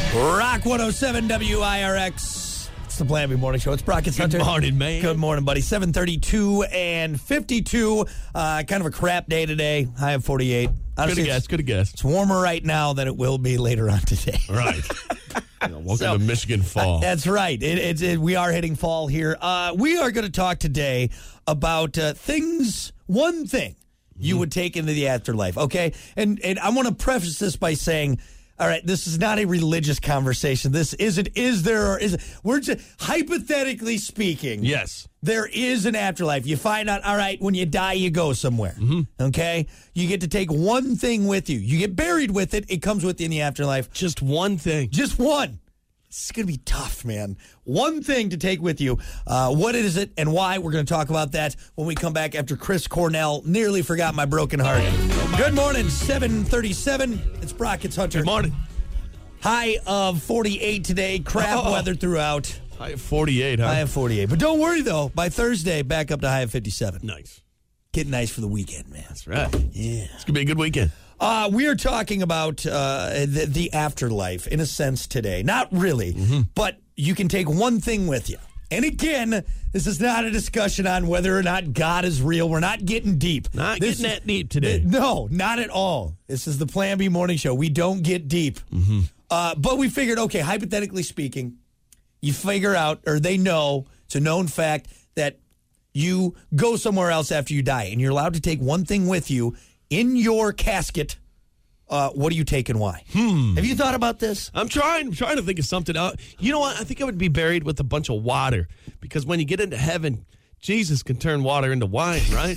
Rock 107 WIRX. It's the Plan B Morning Show. It's Brock and Hunter. Good morning, man. Good morning, buddy. 7:32 and 52. Kind of a crap day today. High of 48. Honestly, Good guess. It's warmer right now than it will be later on today. Right. Welcome to Michigan fall. That's right. We are hitting fall here. We are going to talk today about one thing you would take into the afterlife, okay? And I want to preface this by saying, all right, this is not a religious conversation. This isn't, we're just, hypothetically speaking. Yes. There is an afterlife. You find out, all right, when you die, you go somewhere, okay? You get to take one thing with you. You get buried with it. It comes with you in the afterlife. Just one thing. Just one. It's going to be tough, man. One thing to take with you. What is it and why? We're going to talk about that when we come back after Chris Cornell nearly forgot my broken heart. Good morning, 7:37. It's Brock, it's Hunter. Good morning. High of 48 today. Crap weather throughout. High of 48, huh? High of 48. But don't worry, though. By Thursday, back up to high of 57. Nice. Getting nice for the weekend, man. That's right. Yeah. It's going to be a good weekend. We are talking about the afterlife, in a sense, today. Not really, but you can take one thing with you. And again, this is not a discussion on whether or not God is real. We're not getting deep. Getting that deep today. No, not at all. This is the Plan B Morning Show. We don't get deep. But we figured, okay, hypothetically speaking, you figure out, or they know, it's a known fact, that you go somewhere else after you die. And you're allowed to take one thing with you in your casket. What do you take and why? Have you thought about this? I'm trying to think of something out. You know what? I think I would be buried with a bunch of water, because when you get into heaven, Jesus can turn water into wine, right?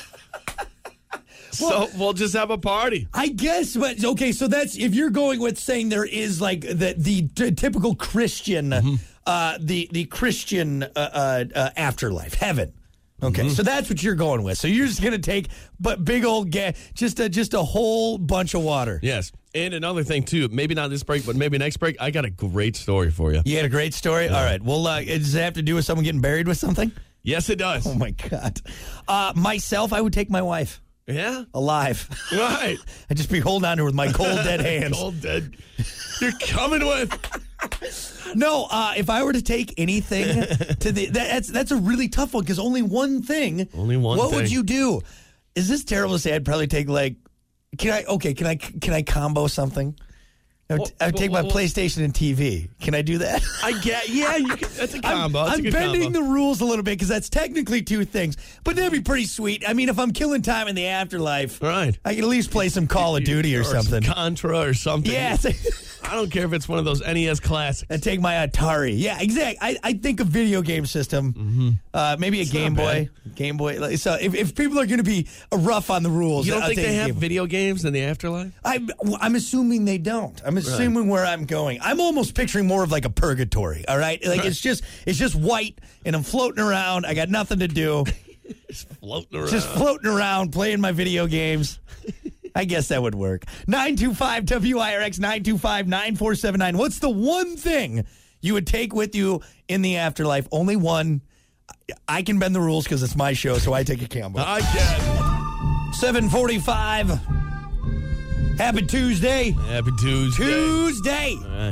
So we'll just have a party. I guess, but okay, so that's, if you're going with saying there is like the typical Christian, the Christian afterlife, heaven. Okay, so that's what you're going with. So you're just going to take big old just a whole bunch of water. Yes. And another thing, too, maybe not this break, but maybe next break, I got a great story for you. You had a great story? Yeah. All right. Well, does it have to do with someone getting buried with something? Yes, it does. Oh, my God. Myself, I would take my wife. Yeah? Alive. Right. I'd just be holding on to her with my cold, dead hands. Cold, dead. You're coming with. No, if I were to take anything to that's a really tough one, because only one thing. Only one What thing. would you do? Is this terrible to say? I'd probably take can I combo something? I would take my PlayStation and TV. Can I do that? I get, yeah, you can, that's a combo. I'm bending the rules a little bit, because that's technically two things, but that'd be pretty sweet. I mean, if I'm killing time in the afterlife, right, I can at least play some Call of Duty or something. Some Contra or something. Yeah. I don't care if it's one of those NES classics. And take my Atari. Yeah, exactly. I think a video game system, maybe a Game Boy. Game Boy. So if people are going to be rough on the rules, you don't think they have video games in the afterlife? I'm assuming they don't. I'm assuming where I'm going. I'm almost picturing more of like a purgatory. All right, like it's just white, and I'm floating around. I got nothing to do. Just floating around, playing my video games. I guess that would work. 925 WIRX 925-9479. What's the one thing you would take with you in the afterlife? Only one. I can bend the rules because it's my show, so I take a combo. I can. 7:45. Happy Tuesday. Happy Tuesday.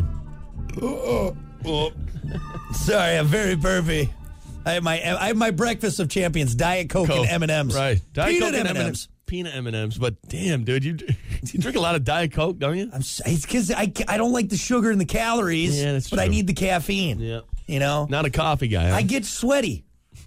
All right. Sorry, I'm very burpy. I have my breakfast of champions: Diet Coke and M&Ms. Right, Diet Coke and M&Ms. Peanut M&Ms, but damn, dude, you drink a lot of Diet Coke, don't you? It's because I don't like the sugar and the calories, that's but true. I need the caffeine. Yeah, you know, not a coffee guy. Huh? I get sweaty.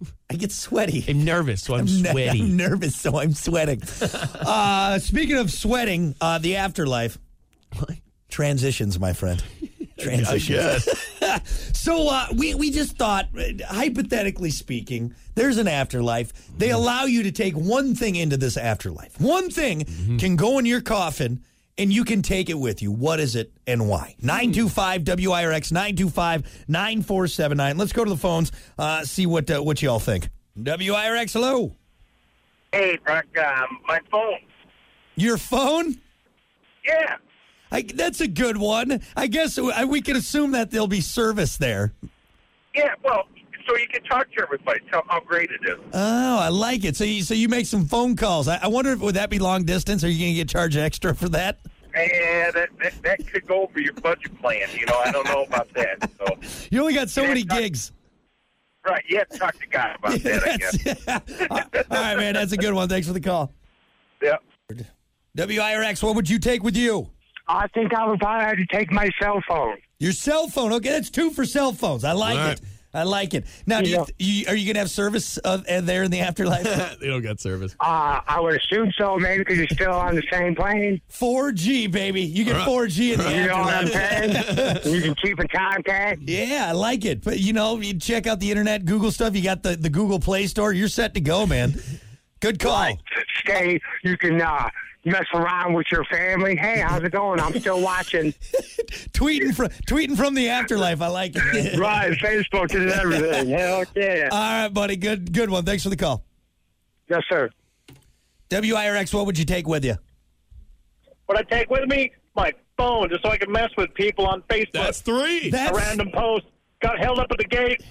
I'm nervous, so I'm sweaty. I'm nervous, so I'm sweating. Speaking of sweating, the afterlife. What? Transitions, my friend. Transitions. So we just thought, hypothetically speaking, there's an afterlife. They allow you to take one thing into this afterlife. One thing can go in your coffin, and you can take it with you. What is it and why? 925 WIRX 925-9479. Let's go to the phones. See what you all think. WIRX, hello. Hey, Brock. My phone. Your phone? Yeah. That's a good one. I guess we can assume that there'll be service there. Yeah. Well, so you can talk to everybody. Tell how great it is. Oh, I like it. So you make some phone calls. I wonder if would that be long distance? Are you going to get charged extra for that? Yeah, that could go over your budget plan. I don't know about that. So You only got so many gigs. right, you have to talk to God about that, I guess. All right, man. That's a good one. Thanks for the call. Yeah. WIRX, what would you take with you? I think I would probably have to take my cell phone. Your cell phone. Okay, that's 2 for cell phones. I like All it. right. I like it. Now, are you going to have service there in the afterlife? They don't got service. I would assume so, maybe because you're still on the same plane. 4G, baby. You get 4G in the You know what I'm afterlife. saying? You can keep a contact. Yeah, I like it. But, you check out the internet, Google stuff. You got the Google Play Store. You're set to go, man. Good call. Stay. You can mess around with your family. Hey, how's it going? I'm still watching. Tweeting from the afterlife. I like it. Right, Facebook and everything. Hell yeah. All right, buddy. Good one. Thanks for the call. Yes, sir. WIRX, what would you take with you? What I take with me? My phone, just so I can mess with people on Facebook. That's 3. A random post. Got held up at the gate.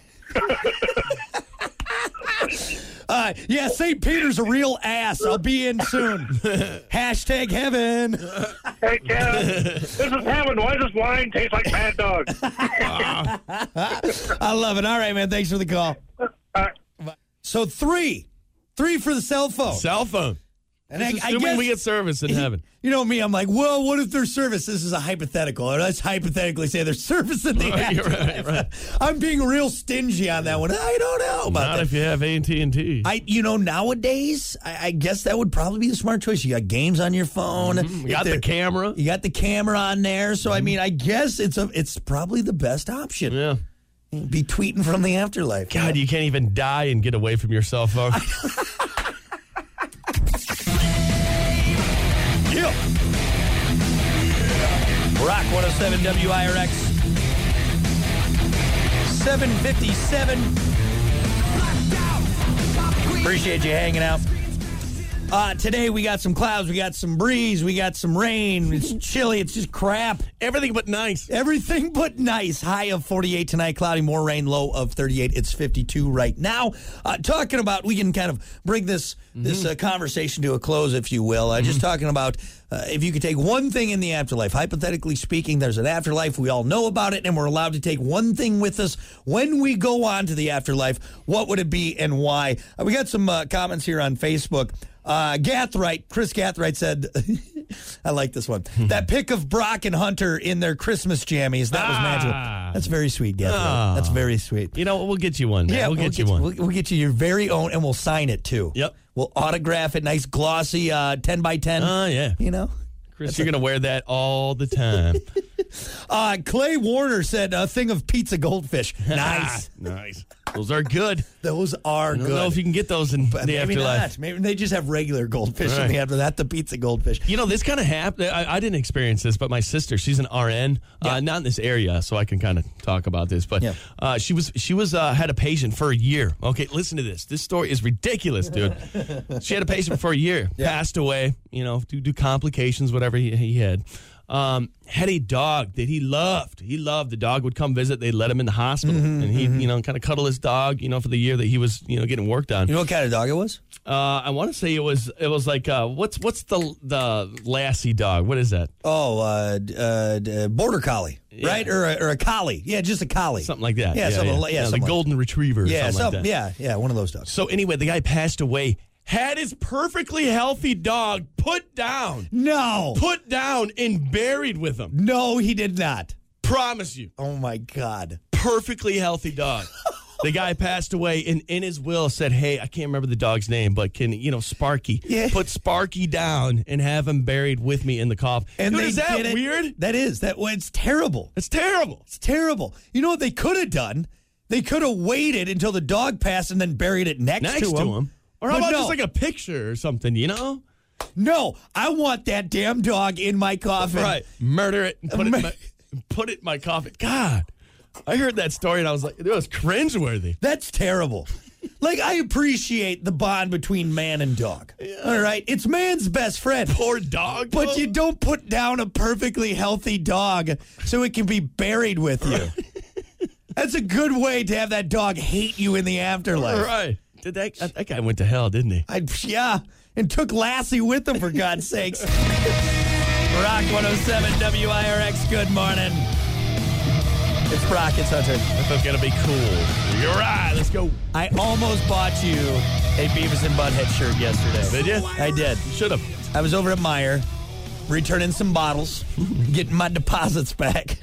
Yeah, St. Peter's a real ass. I'll be in soon. Hashtag heaven. Hey, Kevin, this is heaven. Why does wine taste like Mad Dog? I love it. All right, man. Thanks for the call. So 3 for the cell phone. Cell phone. And Assuming guess, we get service in heaven. You know me, I'm like, well, what if there's service? This is a hypothetical. Or let's hypothetically say there's service in the afterlife. Right. I'm being real stingy on that one. I don't know about Not that. if you have AT&T. Nowadays, I guess that would probably be the smart choice. You got games on your phone. You got the camera. You got the camera on there. So, I mean, I guess it's probably the best option. Yeah. Be tweeting from the afterlife. God, you can't even die and get away from your cell phone. Yeah. Rock 107 WIRX 757. Appreciate you hanging out. Today we got some clouds, we got some breeze, we got some rain. It's chilly, it's just crap. Everything but nice. Everything but nice. High of 48 tonight, cloudy, more rain, low of 38. It's 52 right now. Talking about, we can kind of bring this conversation to a close, if you will. Just talking about if you could take one thing in the afterlife. Hypothetically speaking, there's an afterlife. We all know about it, and we're allowed to take one thing with us when we go on to the afterlife. What would it be and why? We got some comments here on Facebook. Chris Gathright said, I like this one. That pic of Brock and Hunter in their Christmas jammies, that was magical. That's very sweet, Gathright. That's very sweet. You know, we'll get you one, man. Yeah, we'll get you one. We'll get you your very own, and we'll sign it, too. Yep. We'll autograph it, nice glossy 10 by 10. Yeah. You know? Chris, you're going to wear that all the time. Clay Warner said a thing of pizza goldfish. Nice. Nice. Those are good. Those are I don't good. know if you can get those in the Maybe afterlife. not. Maybe they just have regular goldfish in the afterlife. Not the pizza goldfish. You know, this kind of happened. I didn't experience this, but my sister, she's an RN, not in this area, so I can kind of talk about this. But she was had a patient for a year. Okay, listen to this. This story is ridiculous, dude. She had a patient for a year, passed away. You know, due to complications, whatever he had. Had a dog that he loved. He loved the dog. Would come visit. They'd let him in the hospital, and he'd kind of cuddle his dog. For the year that he was getting worked on. You know what kind of dog it was? I want to say it was like what's the Lassie dog? What is that? Border Collie, right? Or a Collie? Yeah, just a Collie, something like that. Yeah, something the Golden Retriever. Yeah, something like that. Yeah, one of those dogs. So anyway, the guy passed away. Had his perfectly healthy dog put down. No. Put down and buried with him. No, he did not. Promise you. Oh, my God. Perfectly healthy dog. The guy passed away and in his will said, hey, I can't remember the dog's name, but can, Sparky, put Sparky down and have him buried with me in the coffin. And Dude, is that weird? That is. It's terrible. It's terrible. It's terrible. You know what they could have done? They could have waited until the dog passed and then buried it next to him. Or how about just like a picture or something, No, I want that damn dog in my coffin. Right. Murder it and put it in my coffin. God, I heard that story and I was like, it was cringeworthy. That's terrible. Like, I appreciate the bond between man and dog. Yeah. All right? It's man's best friend. Poor dog. But you don't put down a perfectly healthy dog so it can be buried with you. That's a good way to have that dog hate you in the afterlife. Right. That guy went to hell, didn't he? And took Lassie with him, for God's sakes. Rock 107 WIRX. Good morning. It's Brock. It's Hunter. If I'm gonna be cool, you're right. Let's go. I almost bought you a Beavis and Butthead shirt yesterday. Did you? I did. You should have. I was over at Meijer, returning some bottles, getting my deposits back.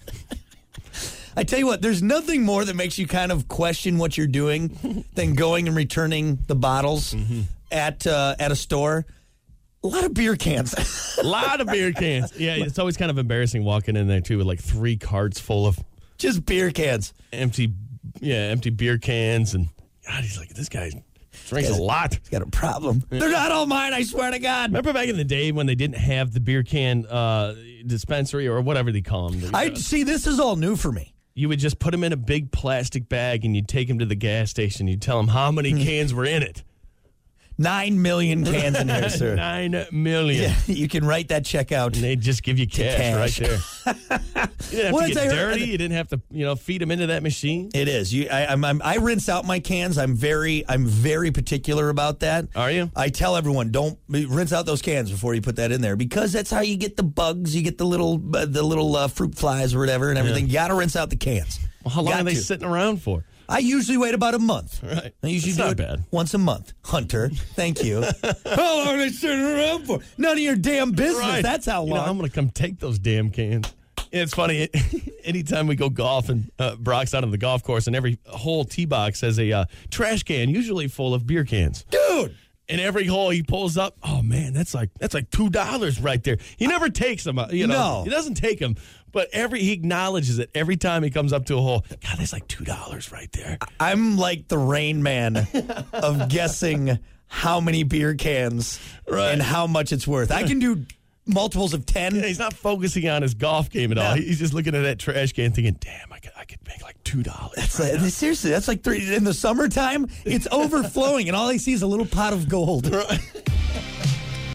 I tell you what, there's nothing more that makes you kind of question what you're doing than going and returning the bottles at a store. A lot of beer cans. A lot of beer cans. Yeah, it's always kind of embarrassing walking in there, too, with like 3 carts full of just beer cans. Empty beer cans. And God, he's like, this guy drinks a lot. He's got a problem. Yeah. They're not all mine, I swear to God. Remember back in the day when they didn't have the beer can dispensary or whatever they call them? See, this is all new for me. You would just put them in a big plastic bag and you'd take them to the gas station. You'd tell them how many cans were in it. 9 million cans in here, sir. 9 million. Yeah, you can write that check out. And they'd just give you cash right there. You didn't have to get dirty. You didn't have to, feed them into that machine. It is. I rinse out my cans. I'm very particular about that. Are you? I tell everyone, don't rinse out those cans before you put that in there because that's how you get the bugs. You get the little fruit flies or whatever and everything. You got to rinse out the cans. Well, how long are they sitting around for? I usually wait about a month. Right. I usually do it bad. Once a month. Hunter, thank you. How long are they sitting around for? None of your damn business. Right. That's how long. I'm going to come take those damn cans. It's funny. Anytime we go golfing, Brock's out on the golf course, and every whole tee box has a trash can, usually full of beer cans. Dude! And every hole he pulls up, oh man, that's like $2 right there. He never takes them. No, he doesn't take them, but he acknowledges it every time he comes up to a hole. God, there's like $2 right there. I'm like the Rain Man of guessing how many beer cans and how much it's worth. I can do multiples of 10. Yeah, he's not focusing on his golf game at all. He's just looking at that trash can thinking, damn, I could make like $2. Seriously, that's like $3. In the summertime, it's overflowing, and all I see is a little pot of gold. Right.